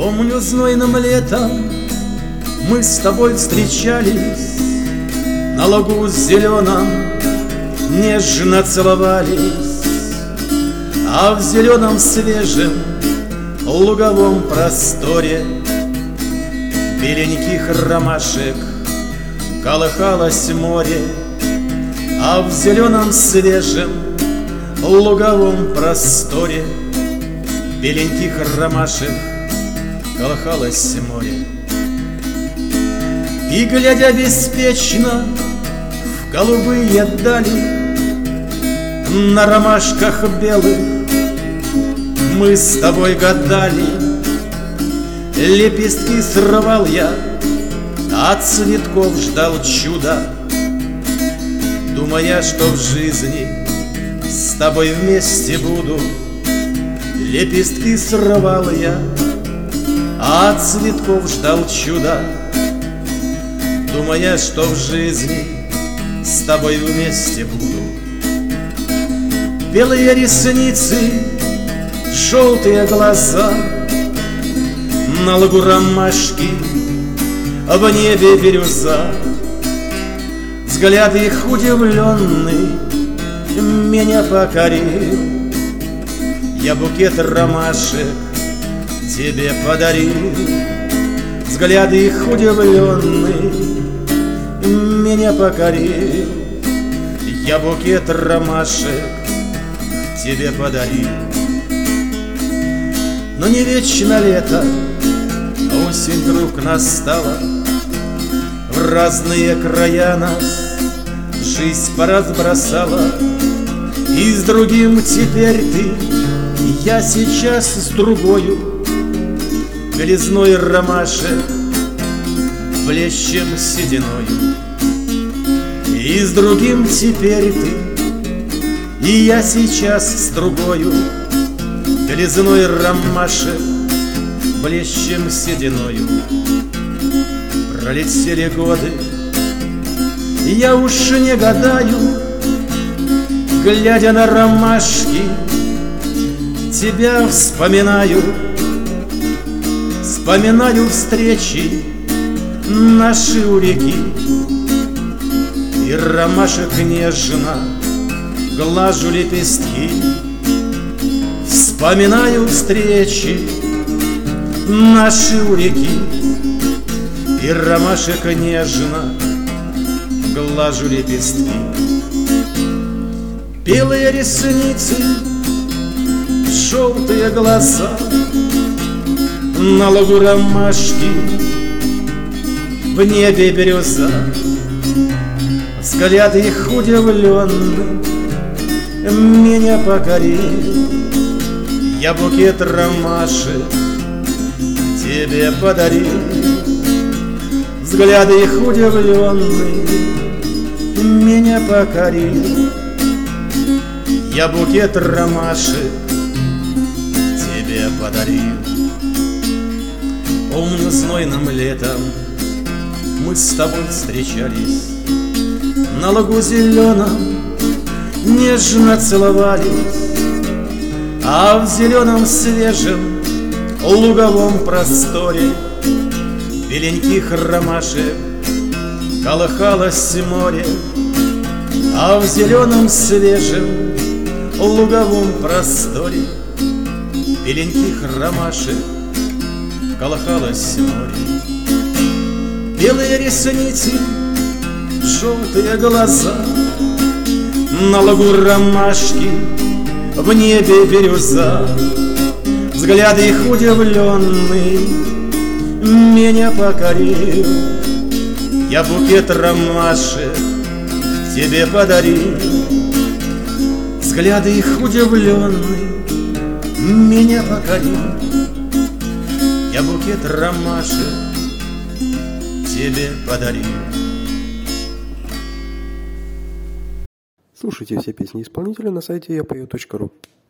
Помню, знойным летом мы с тобой встречались, на лугу зеленом нежно целовались, а в зеленом свежем луговом просторе беленьких ромашек колыхалось море, а в зеленом свежем луговом просторе беленьких ромашек колыхалось море. И, глядя беспечно в голубые дали, на ромашках белых мы с тобой гадали. Лепестки срывал я, от цветков ждал чуда, думая, что в жизни с тобой вместе буду. Лепестки срывал я, а от цветков ждал чуда, думая, что в жизни с тобой вместе буду. Белые ресницы, желтые глаза, на лугу ромашки, в небе бирюза. Взгляд их удивленный меня покорил. Я букет ромашек тебе подарил. Взгляд их удивленный меня покорил. Я букет ромашек тебе подарил. Но не вечно лето, осень вдруг настала. В разные края нас жизнь поразбросала. И с другим теперь ты, я сейчас с другою. Белизной ромашек блещем сединою. И с другим теперь ты, и я сейчас с другою. Белизной ромашек блещем сединою. Пролетели годы, я уж не гадаю, глядя на ромашки, тебя вспоминаю. Вспоминаю встречи наши у реки, и ромашек нежно глажу лепестки. Вспоминаю встречи наши у реки, и ромашек нежно глажу лепестки. Белые ресницы, желтые глаза, на лугу ромашки, в небе бирюза. Взгляд их удивленный меня покорил. Я букет ромашек тебе подарил. Взгляд их удивленный меня покорил. Я букет ромашек тебе подарил. Помню, знойным летом мы с тобой встречались, на лугу зеленом нежно целовались, а в зеленом свежем луговом просторе беленьких ромашек колыхалось море, а в зеленом свежем луговом просторе беленьких ромашек колыхалось море. Белые ресницы, желтые глаза, на лугу ромашки, в небе бирюза. Взгляд их удивленный меня покорил. Я букет ромашек тебе подарил. Взгляд их удивленный меня покорил. Я букет ромашек тебе подарил. Слушайте все песни исполнителя на сайте yapою.ru.